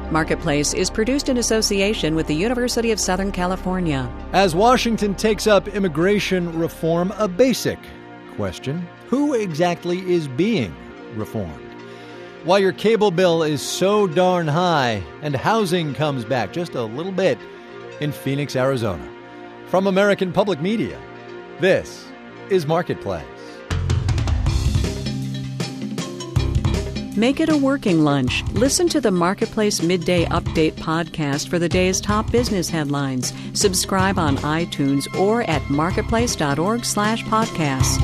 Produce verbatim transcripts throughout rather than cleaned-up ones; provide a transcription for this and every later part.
Marketplace is produced in association with the University of Southern California. As Washington takes up immigration reform, a basic question: who exactly is being reformed? Why your cable bill is so darn high and housing comes back just a little bit in Phoenix, Arizona. From American Public Media, this is Marketplace. Make it a working lunch. Listen to the Marketplace Midday Update podcast for the day's top business headlines. Subscribe on iTunes or at marketplace.org slash podcast.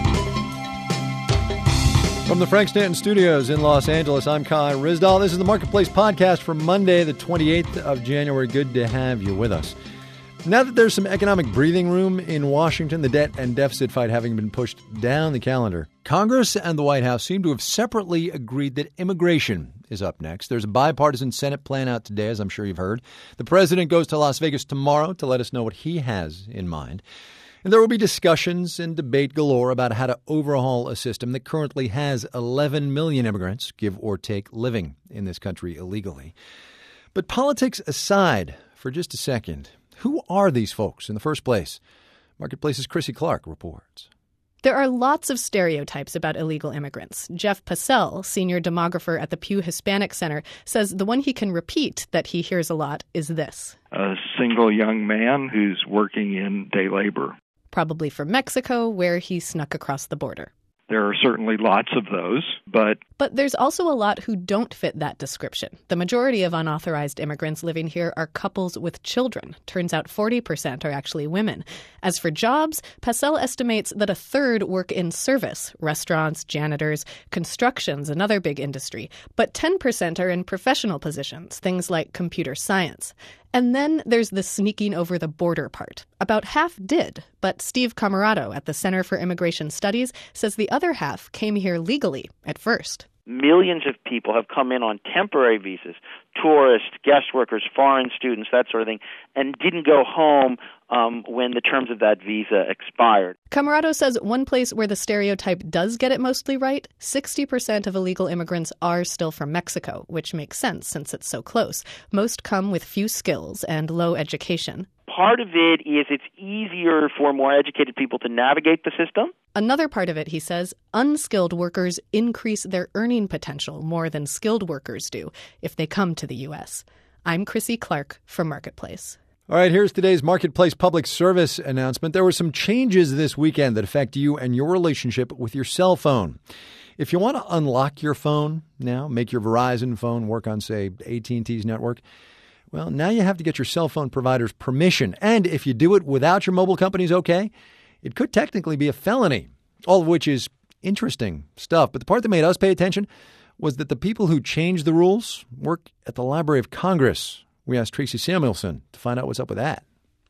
From the Frank Stanton Studios in Los Angeles, I'm Kai Ryssdal. This is the Marketplace podcast for Monday, the twenty-eighth of January. Good to have you with us. Now that there's some economic breathing room in Washington, the debt and deficit fight having been pushed down the calendar, Congress and the White House seem to have separately agreed that immigration is up next. There's a bipartisan Senate plan out today, as I'm sure you've heard. The president goes to Las Vegas tomorrow to let us know what he has in mind. And there will be discussions and debate galore about how to overhaul a system that currently has eleven million immigrants, give or take, living in this country illegally. But politics aside for just a second, who are these folks in the first place? Marketplace's Chrissy Clark reports. There are lots of stereotypes about illegal immigrants. Jeff Passell, senior demographer at the Pew Hispanic Center, says the one he can repeat that he hears a lot is this: a single young man who's working in day labor. Probably from Mexico, where he snuck across the border. There are certainly lots of those, but... But there's also a lot who don't fit that description. The majority of unauthorized immigrants living here are couples with children. Turns out forty percent are actually women. As for jobs, Passell estimates that a third work in service, restaurants, janitors, construction's another big industry. But ten percent are in professional positions, things like computer science. And then there's the sneaking over the border part. About half did, but Steve Camarado at the Center for Immigration Studies says the other half came here legally at first. Millions of people have come in on temporary visas, tourists, guest workers, foreign students, that sort of thing, and didn't go home um, when the terms of that visa expired. Camarado says one place where the stereotype does get it mostly right, sixty percent of illegal immigrants are still from Mexico, which makes sense since it's so close. Most come with few skills and low education. Part of it is it's easier for more educated people to navigate the system. Another part of it, he says, unskilled workers increase their earning potential more than skilled workers do if they come to the U S. I'm Chrissy Clark for Marketplace. All right, here's today's Marketplace public service announcement. There were some changes this weekend that affect you and your relationship with your cell phone. If you want to unlock your phone now, make your Verizon phone work on, say, A T and T's network, well, now you have to get your cell phone provider's permission. And if you do it without your mobile company's okay, it could technically be a felony, all of which is interesting stuff. But the part that made us pay attention was that the people who changed the rules work at the Library of Congress. We asked Tracy Samuelson to find out what's up with that.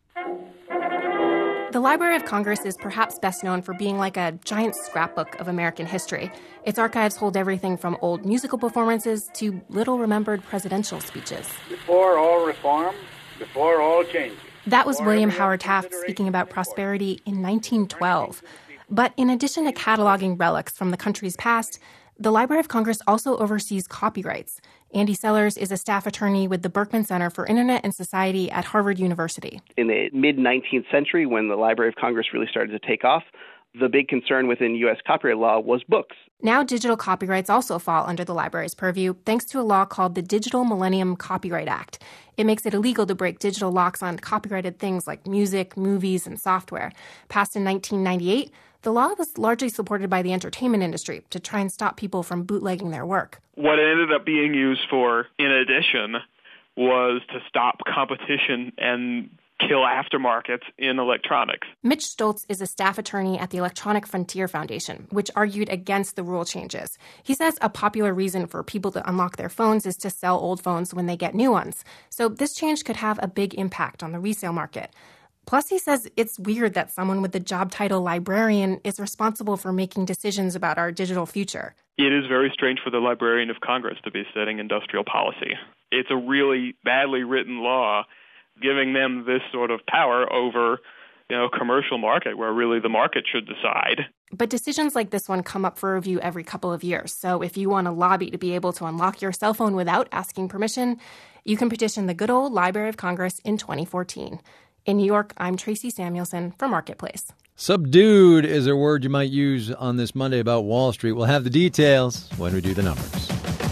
The Library of Congress is perhaps best known for being like a giant scrapbook of American history. Its archives hold everything from old musical performances to little-remembered presidential speeches. Before all reform, before all changes. That was William Howard Taft speaking about prosperity in nineteen twelve. But in addition to cataloging relics from the country's past, the Library of Congress also oversees copyrights. Andy Sellers is a staff attorney with the Berkman Center for Internet and Society at Harvard University. In the mid-nineteenth century, when the Library of Congress really started to take off, the big concern within U S copyright law was books. Now digital copyrights also fall under the library's purview thanks to a law called the Digital Millennium Copyright Act. It makes it illegal to break digital locks on copyrighted things like music, movies, and software. Passed in nineteen ninety-eight, the law was largely supported by the entertainment industry to try and stop people from bootlegging their work. What it ended up being used for, in addition, was to stop competition and kill aftermarkets in electronics. Mitch Stoltz is a staff attorney at the Electronic Frontier Foundation, which argued against the rule changes. He says a popular reason for people to unlock their phones is to sell old phones when they get new ones. So this change could have a big impact on the resale market. Plus, he says it's weird that someone with the job title librarian is responsible for making decisions about our digital future. It is very strange for the Librarian of Congress to be setting industrial policy. It's a really badly written law giving them this sort of power over, you know, commercial market where really the market should decide. But decisions like this one come up for review every couple of years. So if you want to lobby to be able to unlock your cell phone without asking permission, You can petition the good old Library of Congress in twenty fourteen. In New York, I'm Tracy Samuelson for Marketplace. Subdued is a word you might use on this Monday about Wall Street. We'll have the details when we do the numbers.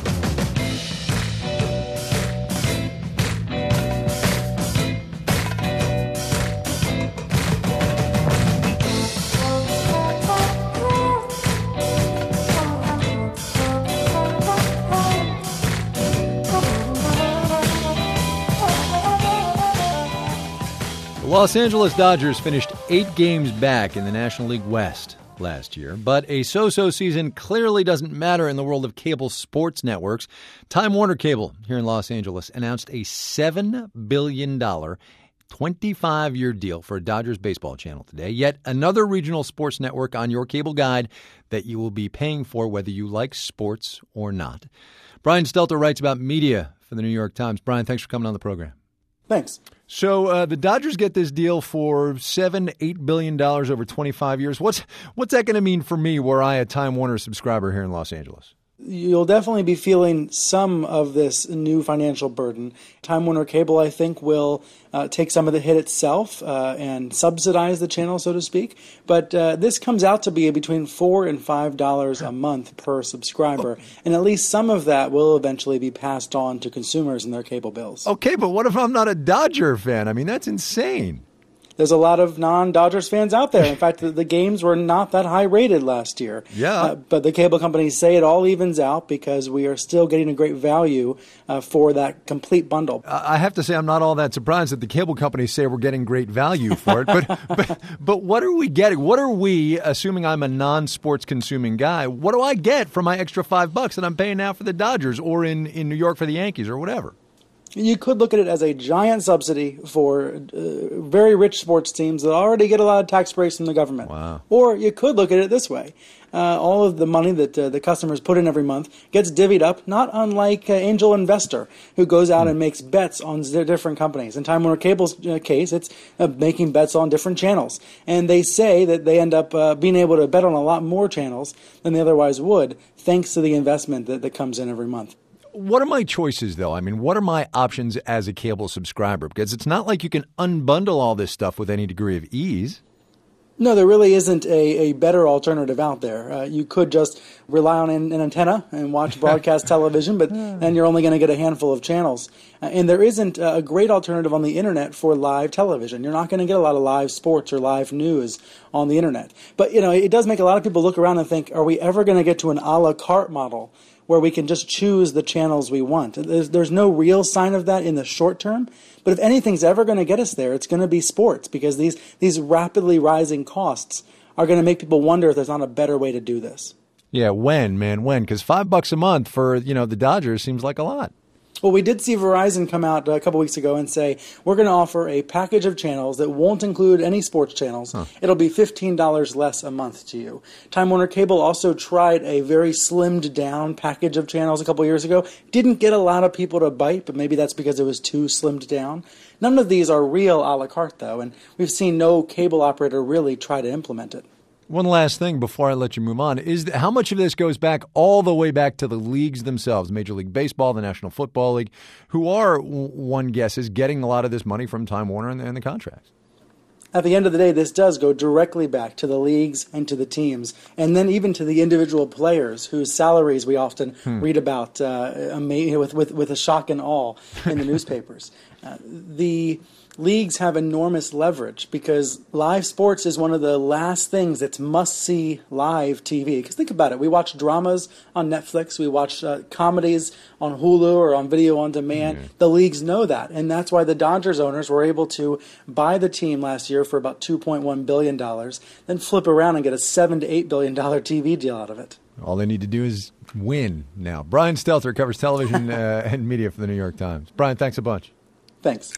Los Angeles Dodgers finished eight games back in the National League West last year, but a so-so season clearly doesn't matter in the world of cable sports networks. Time Warner Cable here in Los Angeles announced a seven billion dollars twenty-five year deal for a Dodgers baseball channel today. Yet another regional sports network on your cable guide that you will be paying for whether you like sports or not. Brian Stelter writes about media for the New York Times. Brian, thanks for coming on the program. Thanks. So uh, the Dodgers get this deal for seven, eight billion dollars over twenty-five years. What's what's that going to mean for me, were I a Time Warner subscriber here in Los Angeles? You'll definitely be feeling some of this new financial burden. Time Warner Cable, I think, will uh, take some of the hit itself uh, and subsidize the channel, so to speak. But uh, this comes out to be between four and five dollars a month per subscriber, and at least some of that will eventually be passed on to consumers in their cable bills. Okay, but what if I'm not a Dodger fan? I mean, that's insane. There's a lot of non-Dodgers fans out there. In fact, the, the games were not that high rated last year. Yeah. Uh, but the cable companies say it all evens out because we are still getting a great value uh, for that complete bundle. I have to say I'm not all that surprised that the cable companies say we're getting great value for it. But, but but what are we getting? What are we, assuming I'm a non-sports consuming guy, what do I get for my extra five bucks that I'm paying now for the Dodgers or in, in New York for the Yankees or whatever? You could look at it as a giant subsidy for uh, very rich sports teams that already get a lot of tax breaks from the government. Wow. Or you could look at it this way. Uh, all of the money that uh, the customers put in every month gets divvied up, not unlike uh, Angel Investor, who goes out mm. and makes bets on different companies. In Time Warner Cable's uh, case, it's uh, making bets on different channels. And they say that they end up uh, being able to bet on a lot more channels than they otherwise would, thanks to the investment that, that comes in every month. What are my choices, though? I mean, what are my options as a cable subscriber? Because it's not like you can unbundle all this stuff with any degree of ease. No, there really isn't a, a better alternative out there. Uh, you could just rely on an, an antenna and watch broadcast television, but then you're only going to get a handful of channels. Uh, and there isn't a great alternative on the internet for live television. You're not going to get a lot of live sports or live news on the internet. But, you know, it does make a lot of people look around and think, are we ever going to get to an a la carte model where we can just choose the channels we want? There's, there's no real sign of that in the short term. But if anything's ever going to get us there, it's going to be sports, because these, these rapidly rising costs are going to make people wonder if there's not a better way to do this. Yeah, when, man, when? Because five bucks a month for, you know, the Dodgers seems like a lot. Well, we did see Verizon come out a couple weeks ago and say, we're going to offer a package of channels that won't include any sports channels. Huh. It'll be fifteen dollars less a month to you. Time Warner Cable also tried a very slimmed down package of channels a couple years ago. Didn't get a lot of people to bite, but maybe that's because it was too slimmed down. None of these are real a la carte, though, and we've seen no cable operator really try to implement it. One last thing before I let you move on is th- how much of this goes back all the way back to the leagues themselves, Major League Baseball, the National Football League, who are, w- one guesses, getting a lot of this money from Time Warner and, and the contracts. At the end of the day, this does go directly back to the leagues and to the teams, and then even to the individual players whose salaries we often hmm. read about uh, with, with, with a shock and awe in the newspapers. Uh, the leagues have enormous leverage because live sports is one of the last things that's must-see live T V. Because think about it. We watch dramas on Netflix. We watch uh, comedies on Hulu or on video on demand. Mm-hmm. The leagues know that. And that's why the Dodgers owners were able to buy the team last year for about two point one billion dollars, then flip around and get a seven to eight billion dollars T V deal out of it. All they need to do is win now. Brian Stelter covers television uh, and media for the New York Times. Brian, thanks a bunch. Thanks.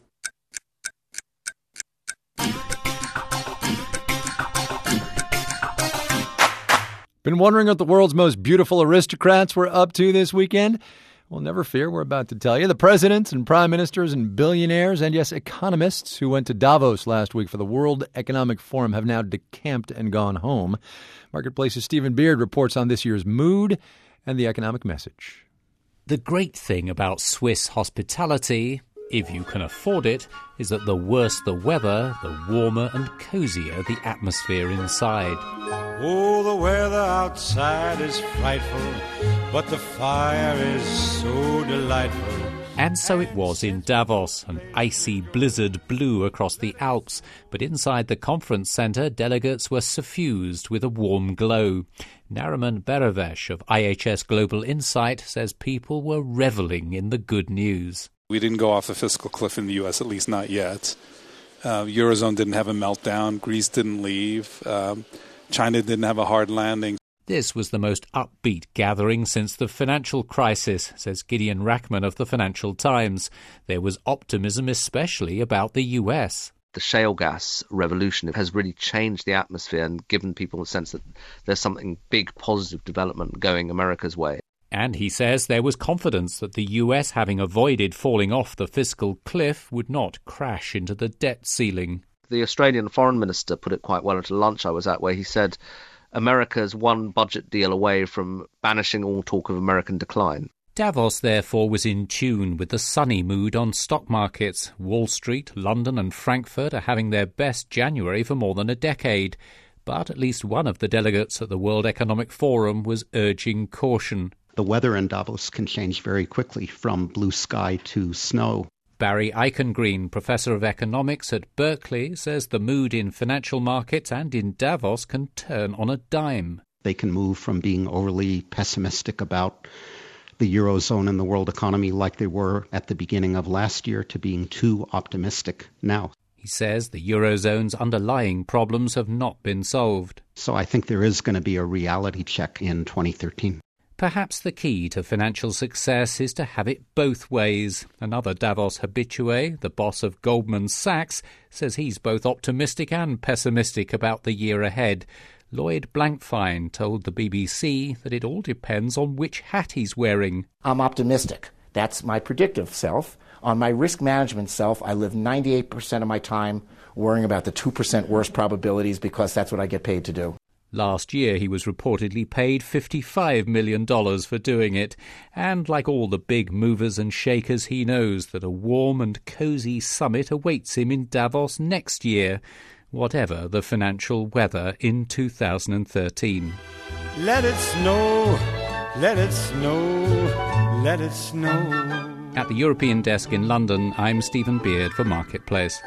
Been wondering what the world's most beautiful aristocrats were up to this weekend? Well, never fear, we're about to tell you. The presidents and prime ministers and billionaires and, yes, economists who went to Davos last week for the World Economic Forum have now decamped and gone home. Marketplace's Stephen Beard reports on this year's mood and the economic message. The great thing about Swiss hospitality, if you can afford it, is that the worse the weather, the warmer and cosier the atmosphere inside. Oh, the weather outside is frightful, but the fire is so delightful. And so it was in Davos. An icy blizzard blew across the Alps, but inside the conference centre, delegates were suffused with a warm glow. Nariman Berevesh of I H S Global Insight says people were revelling in the good news. We didn't go off the fiscal cliff in the U S, at least not yet. Uh, Eurozone didn't have a meltdown. Greece didn't leave. Um, China didn't have a hard landing. This was the most upbeat gathering since the financial crisis, says Gideon Rachman of the Financial Times. There was optimism especially about the U S. The shale gas revolution has really changed the atmosphere and given people a sense that there's something big, positive development going America's way. And he says there was confidence that the U S, having avoided falling off the fiscal cliff, would not crash into the debt ceiling. The Australian foreign minister put it quite well at a lunch I was at, where he said America's one budget deal away from banishing all talk of American decline. Davos, therefore, was in tune with the sunny mood on stock markets. Wall Street, London and Frankfurt are having their best January for more than a decade. But at least one of the delegates at the World Economic Forum was urging caution. The weather in Davos can change very quickly, from blue sky to snow. Barry Eichengreen, professor of economics at Berkeley, says the mood in financial markets and in Davos can turn on a dime. They can move from being overly pessimistic about the Eurozone and the world economy like they were at the beginning of last year to being too optimistic now. He says the Eurozone's underlying problems have not been solved. So I think there is going to be a reality check in twenty thirteen. Perhaps the key to financial success is to have it both ways. Another Davos habitué, the boss of Goldman Sachs, says he's both optimistic and pessimistic about the year ahead. Lloyd Blankfein told the B B C that it all depends on which hat he's wearing. I'm optimistic. That's my predictive self. On my risk management self, I live ninety-eight percent of my time worrying about the two percent worst probabilities because that's what I get paid to do. Last year he was reportedly paid fifty-five million dollars for doing it. And like all the big movers and shakers, he knows that a warm and cosy summit awaits him in Davos next year, whatever the financial weather in two thousand thirteen. Let it snow, let it snow, let it snow. At the European desk in London, I'm Stephen Beard for Marketplace.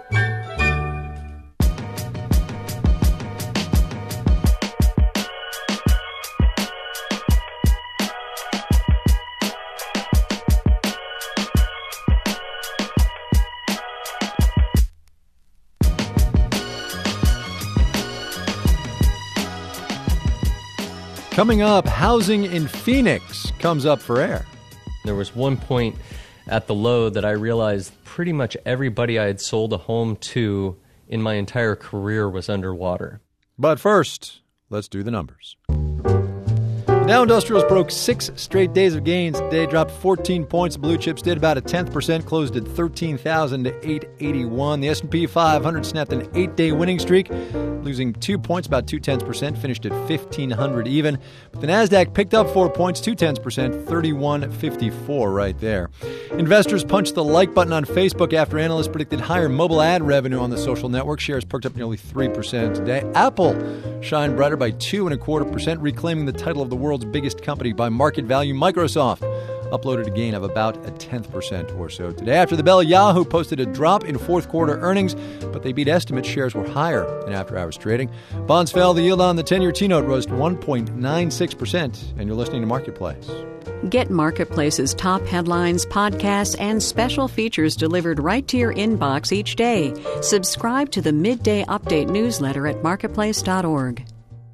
Coming up, housing in Phoenix comes up for air. There was one point at the low that I realized pretty much everybody I had sold a home to in my entire career was underwater. But first, let's do the numbers. The Dow Industrials broke six straight days of gains. Today dropped fourteen points. Blue chips did about a tenth percent, closed at thirteen thousand eight hundred eighty-one. The S and P five hundred snapped an eight-day winning streak, losing two points, about two-tenths percent, finished at fifteen hundred even. But the Nasdaq picked up four points, two-tenths percent, thirty-one fifty-four right there. Investors punched the like button on Facebook after analysts predicted higher mobile ad revenue on the social network. Shares perked up nearly three percent today. Apple shined brighter by two and a quarter percent, reclaiming the title of the world's biggest company by market value. Microsoft uploaded a gain of about a tenth percent or so today. After the bell, Yahoo posted a drop in fourth quarter earnings, but they beat estimates. Shares were higher in after-hours trading. Bonds fell. The yield on the ten-year T-note rose to one point nine six percent. And you're listening to Marketplace. Get Marketplace's top headlines, podcasts, and special features delivered right to your inbox each day. Subscribe to the Midday Update newsletter at marketplace dot org.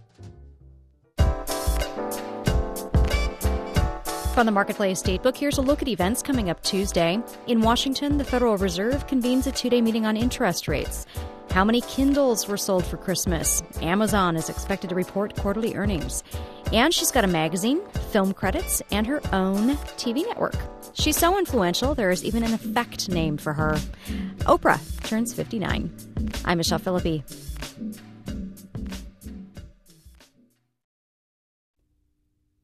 From the Marketplace Datebook, here's a look at events coming up Tuesday. In Washington, the Federal Reserve convenes a two-day meeting on interest rates. How many Kindles were sold for Christmas? Amazon is expected to report quarterly earnings. And she's got a magazine, film credits, and her own T V network. She's so influential, there is even an effect named for her. Oprah turns fifty-nine. I'm Michelle Philippi. This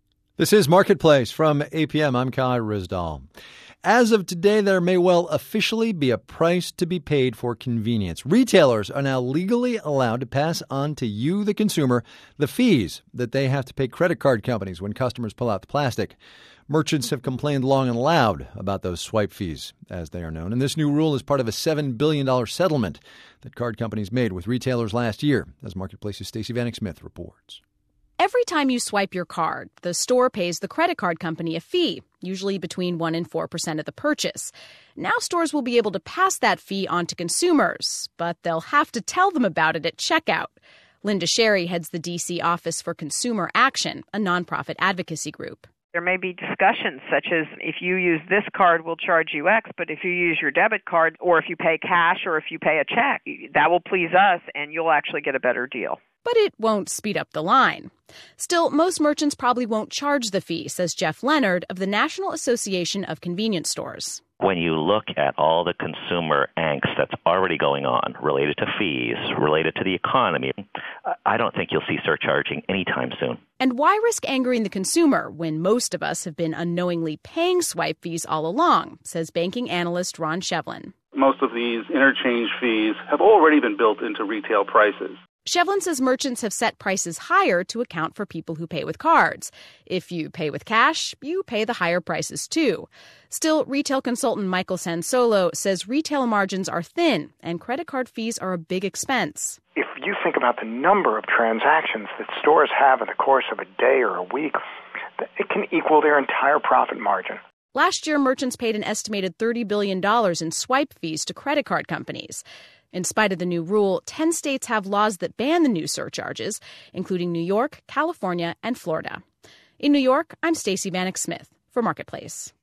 This is Marketplace from A P M. I'm Kai Ryssdal. As of today, there may well officially be a price to be paid for convenience. Retailers are now legally allowed to pass on to you, the consumer, the fees that they have to pay credit card companies when customers pull out the plastic. Merchants have complained long and loud about those swipe fees, as they are known. And this new rule is part of a seven billion dollars settlement that card companies made with retailers last year, as Marketplace's Stacey Vanek Smith reports. Every time you swipe your card, the store pays the credit card company a fee, usually between one and four percent of the purchase. Now stores will be able to pass that fee on to consumers, but they'll have to tell them about it at checkout. Linda Sherry heads the D C Office for Consumer Action, a nonprofit advocacy group. There may be discussions such as if you use this card, we'll charge you X, but if you use your debit card or if you pay cash or if you pay a check, that will please us and you'll actually get a better deal. But it won't speed up the line. Still, most merchants probably won't charge the fee, says Jeff Leonard of the National Association of Convenience Stores. When you look at all the consumer angst that's already going on related to fees, related to the economy, I don't think you'll see surcharging anytime soon. And why risk angering the consumer when most of us have been unknowingly paying swipe fees all along, says banking analyst Ron Shevlin. Most of these interchange fees have already been built into retail prices. Shevlin says merchants have set prices higher to account for people who pay with cards. If you pay with cash, you pay the higher prices too. Still, retail consultant Michael Sansolo says retail margins are thin and credit card fees are a big expense. If you think about the number of transactions that stores have in the course of a day or a week, it can equal their entire profit margin. Last year, merchants paid an estimated thirty billion dollars in swipe fees to credit card companies. In spite of the new rule, ten states have laws that ban the new surcharges, including New York, California, and Florida. In New York, I'm Stacey Vanek Smith for Marketplace.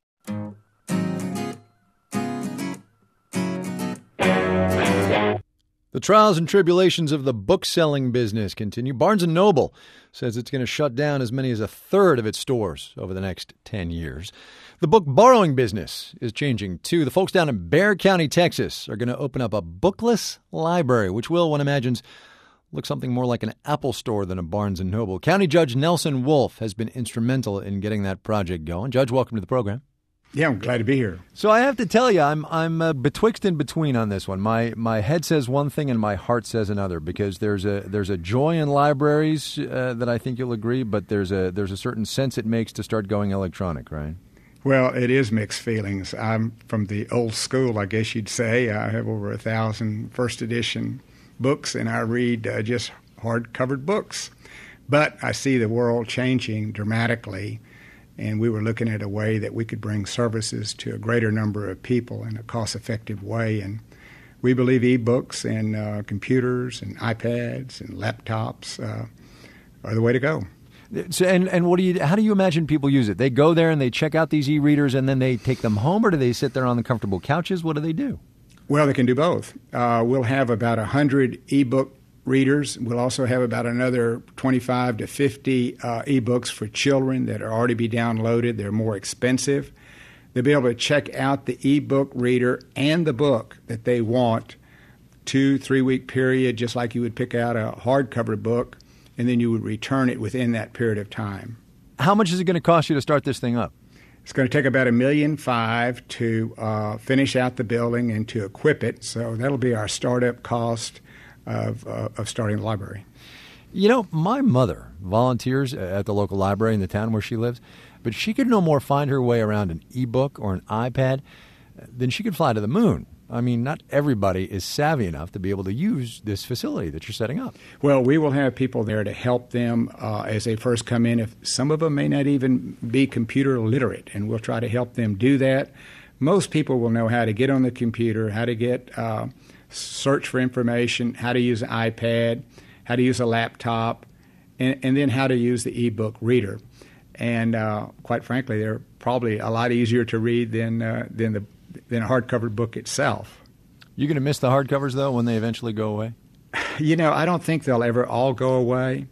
The trials and tribulations of the book-selling business continue. Barnes and Noble says it's going to shut down as many as a third of its stores over the next ten years. The book borrowing business is changing, too. The folks down in Bexar County, Texas, are going to open up a bookless library, which will, one imagines, look something more like an Apple store than a Barnes and Noble. County Judge Nelson Wolf has been instrumental in getting that project going. Judge, welcome to the program. Yeah, I'm glad to be here. So I have to tell you, I'm I'm uh, betwixt and between on this one. My my head says one thing and my heart says another, because there's a there's a joy in libraries uh, that I think you'll agree, but there's a there's a certain sense it makes to start going electronic, right? Well, it is mixed feelings. I'm from the old school, I guess you'd say. I have over a thousand first edition books, and I read uh, just hard-covered books. But I see the world changing dramatically, and we were looking at a way that we could bring services to a greater number of people in a cost-effective way. And we believe e-books and uh, computers and iPads and laptops uh, are the way to go. So, and and what do you? How do you imagine people use it? They go there and they check out these e-readers and then they take them home, or do they sit there on the comfortable couches? What do they do? Well, they can do both. Uh, we'll have about one hundred e-book readers. We'll also have about another twenty-five to fifty uh, e-books for children that are already be downloaded. They're more expensive. They'll be able to check out the e-book reader and the book that they want, two, three-week period, just like you would pick out a hardcover book, and then you would return it within that period of time. How much is it going to cost you to start this thing up? It's going to take about a million five to uh, finish out the building and to equip it. So that'll be our startup cost of uh, of starting the library. You know, my mother volunteers at the local library in the town where she lives, but she could no more find her way around an e-book or an iPad than she could fly to the moon. I mean, not everybody is savvy enough to be able to use this facility that you're setting up. Well, we will have people there to help them uh, as they first come in. If some of them may not even be computer literate, and we'll try to help them do that. Most people will know how to get on the computer, how to get uh, search for information, how to use an iPad, how to use a laptop, and, and then how to use the e-book reader. And uh, quite frankly, they're probably a lot easier to read than uh, than the than a hardcover book itself. You're going to miss the hardcovers, though, when they eventually go away? You know, I don't think they'll ever all go away.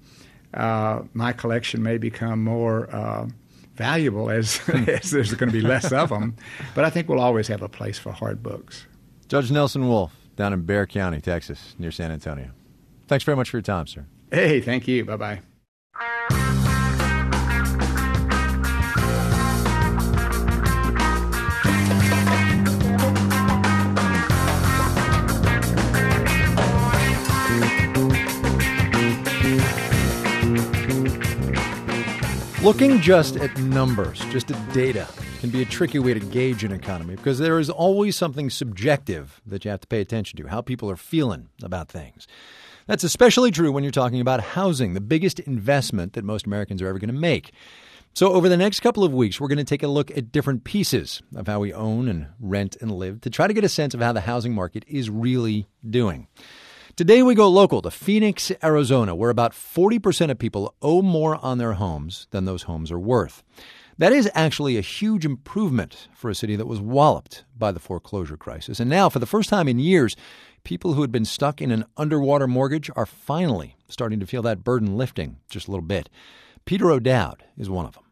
Uh, my collection may become more uh, valuable as, as there's going to be less of them, but I think we'll always have a place for hard books. Judge Nelson Wolf, down in Bexar County, Texas, near San Antonio. Thanks very much for your time, sir. Hey, thank you. Bye-bye. Looking just at numbers, just at data, can be a tricky way to gauge an economy because there is always something subjective that you have to pay attention to, how people are feeling about things. That's especially true when you're talking about housing, the biggest investment that most Americans are ever going to make. So over the next couple of weeks, we're going to take a look at different pieces of how we own and rent and live to try to get a sense of how the housing market is really doing. Today we go local to Phoenix, Arizona, where about forty percent of people owe more on their homes than those homes are worth. That is actually a huge improvement for a city that was walloped by the foreclosure crisis. And now, for the first time in years, people who had been stuck in an underwater mortgage are finally starting to feel that burden lifting just a little bit. Peter O'Dowd is one of them.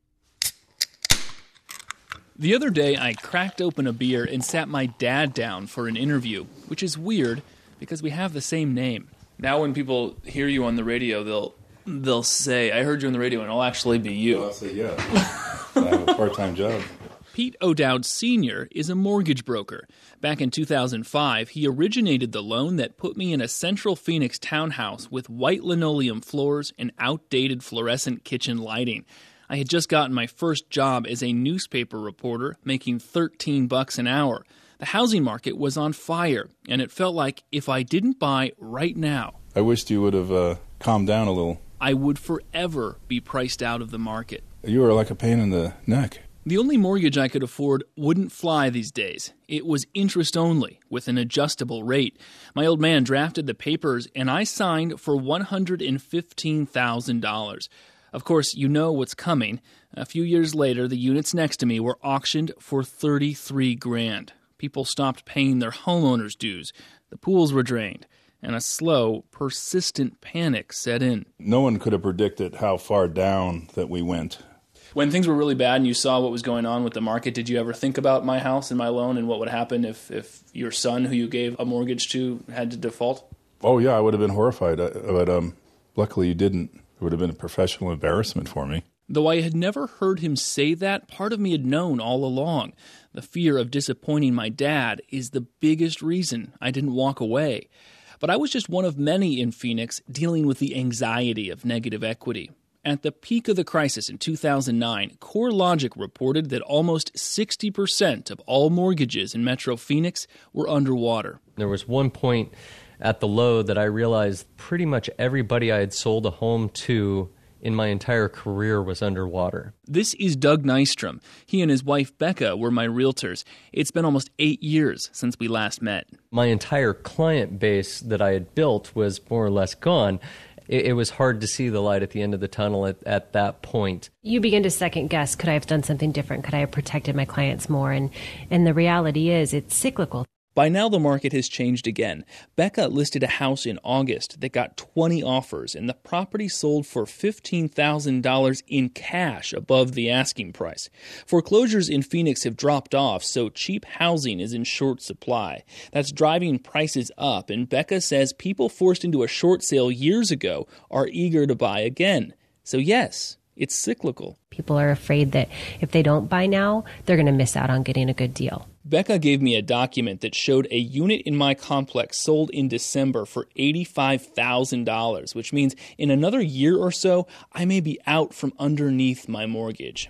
The other day, I cracked open a beer and sat my dad down for an interview, which is weird because we have the same name. Now when people hear you on the radio, they'll they'll say, I heard you on the radio, and it'll actually be you. I'll say, yeah. I have a part-time job. Pete O'Dowd Senior is a mortgage broker. Back in two thousand five, he originated the loan that put me in a central Phoenix townhouse with white linoleum floors and outdated fluorescent kitchen lighting. I had just gotten my first job as a newspaper reporter, making thirteen bucks an hour. The housing market was on fire, and it felt like if I didn't buy right now, I wished you would have uh, calmed down a little. I would forever be priced out of the market. You were like a pain in the neck. The only mortgage I could afford wouldn't fly these days. It was interest only, with an adjustable rate. My old man drafted the papers, and I signed for one hundred fifteen thousand dollars. Of course, you know what's coming. A few years later, the units next to me were auctioned for thirty-three grand. People stopped paying their homeowners' dues. The pools were drained, and a slow, persistent panic set in. No one could have predicted how far down that we went. When things were really bad and you saw what was going on with the market, did you ever think about my house and my loan and what would happen if, if your son, who you gave a mortgage to, had to default? Oh, yeah, I would have been horrified, but um, luckily you didn't. It would have been a professional embarrassment for me. Though I had never heard him say that, part of me had known all along. The fear of disappointing my dad is the biggest reason I didn't walk away. But I was just one of many in Phoenix dealing with the anxiety of negative equity. At the peak of the crisis in two thousand nine, CoreLogic reported that almost sixty percent of all mortgages in Metro Phoenix were underwater. There was one point at the low that I realized pretty much everybody I had sold a home to in my entire career was underwater. This is Doug Nystrom. He and his wife Becca were my realtors. It's been almost eight years since we last met. My entire client base that I had built was more or less gone. It, it was hard to see the light at the end of the tunnel at, at that point. You begin to second guess, could I have done something different? Could I have protected my clients more? And, and the reality is it's cyclical. By now, the market has changed again. Becca listed a house in August that got twenty offers, and the property sold for fifteen thousand dollars in cash above the asking price. Foreclosures in Phoenix have dropped off, so cheap housing is in short supply. That's driving prices up, and Becca says people forced into a short sale years ago are eager to buy again. So yes, it's cyclical. People are afraid that if they don't buy now, they're going to miss out on getting a good deal. Becca gave me a document that showed a unit in my complex sold in December for eighty-five thousand dollars, which means in another year or so, I may be out from underneath my mortgage.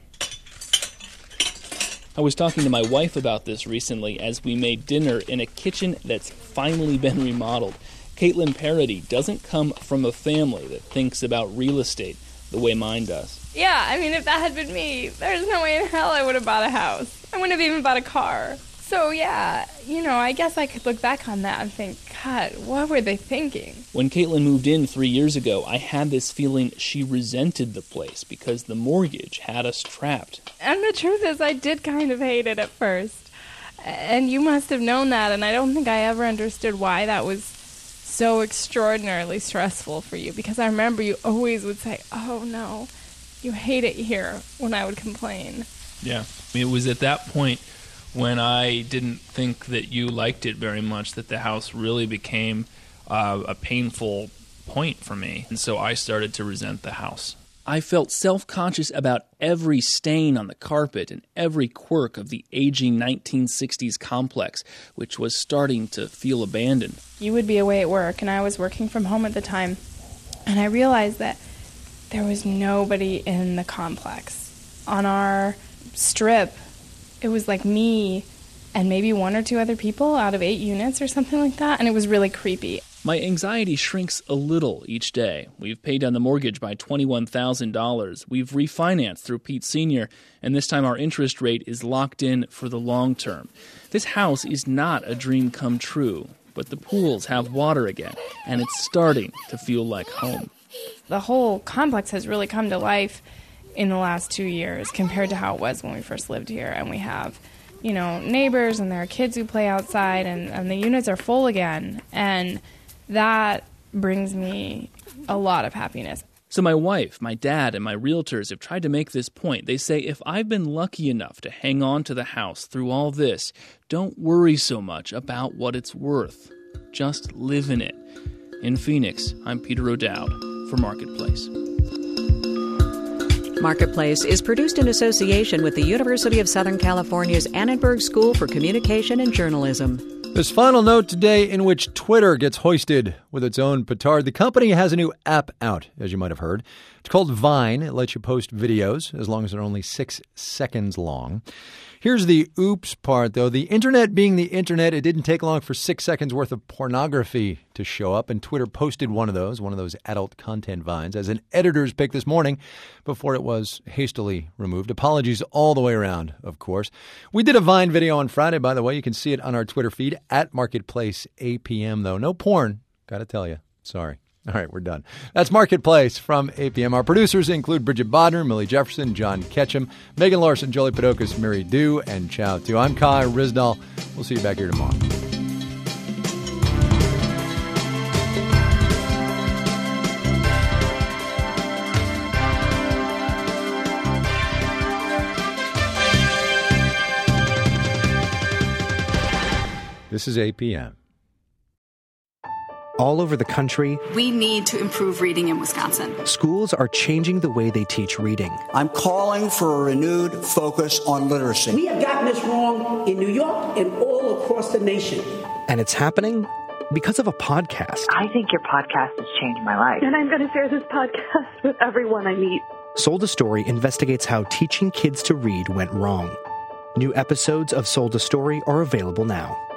I was talking to my wife about this recently as we made dinner in a kitchen that's finally been remodeled. Caitlin Parody doesn't come from a family that thinks about real estate the way mine does. Yeah, I mean, if that had been me, there's no way in hell I would have bought a house. I wouldn't have even bought a car. So, yeah, you know, I guess I could look back on that and think, God, what were they thinking? When Caitlin moved in three years ago, I had this feeling she resented the place because the mortgage had us trapped. And the truth is, I did kind of hate it at first. And you must have known that, and I don't think I ever understood why that was so extraordinarily stressful for you, because I remember you always would say, oh, no, you hate it here, when I would complain. Yeah, it was at that point when I didn't think that you liked it very much that the house really became uh, a painful point for me. And so I started to resent the house. I felt self-conscious about every stain on the carpet and every quirk of the aging nineteen sixties complex, which was starting to feel abandoned. You would be away at work, and I was working from home at the time, and I realized that there was nobody in the complex. On our strip, it was like me and maybe one or two other people out of eight units or something like that, and it was really creepy. My anxiety shrinks a little each day. We've paid down the mortgage by twenty-one thousand dollars. We've refinanced through Pete Senior, and this time our interest rate is locked in for the long term. This house is not a dream come true, but the pools have water again, and it's starting to feel like home. The whole complex has really come to life in the last two years compared to how it was when we first lived here, and we have, you know, neighbors, and there are kids who play outside, and, and the units are full again, and that brings me a lot of happiness. So my wife, my dad, and my realtors have tried to make this point. They say if I've been lucky enough to hang on to the house through all this, don't worry so much about what it's worth. Just live in it. In Phoenix, I'm Peter O'Dowd for Marketplace. Marketplace is produced in association with the University of Southern California's Annenberg School for Communication and Journalism. This final note today in which Twitter gets hoisted with its own petard. The company has a new app out, as you might have heard. It's called Vine. It lets you post videos as long as they're only six seconds long. Here's the oops part, though. The internet being the internet, it didn't take long for six seconds worth of pornography to show up, and Twitter posted one of those, one of those adult content vines, as an editor's pick this morning before it was hastily removed. Apologies all the way around, of course. We did a Vine video on Friday, by the way. You can see it on our Twitter feed at Marketplace A P M, though. No porn, gotta tell you. Sorry. All right, we're done. That's Marketplace from A P M. Our producers include Bridget Bodner, Millie Jefferson, John Ketchum, Megan Larson, Jolie Padokas, Mary Dew, and Chow Tu. I'm Kai Ryssdal. We'll see you back here tomorrow. This is A P M. All over the country, we need to improve reading in Wisconsin. Schools are changing the way they teach reading. I'm calling for a renewed focus on literacy. We have gotten this wrong in New York and all across the nation. And it's happening because of a podcast. I think your podcast has changed my life. And I'm going to share this podcast with everyone I meet. Sold a Story investigates how teaching kids to read went wrong. New episodes of Sold a Story are available now.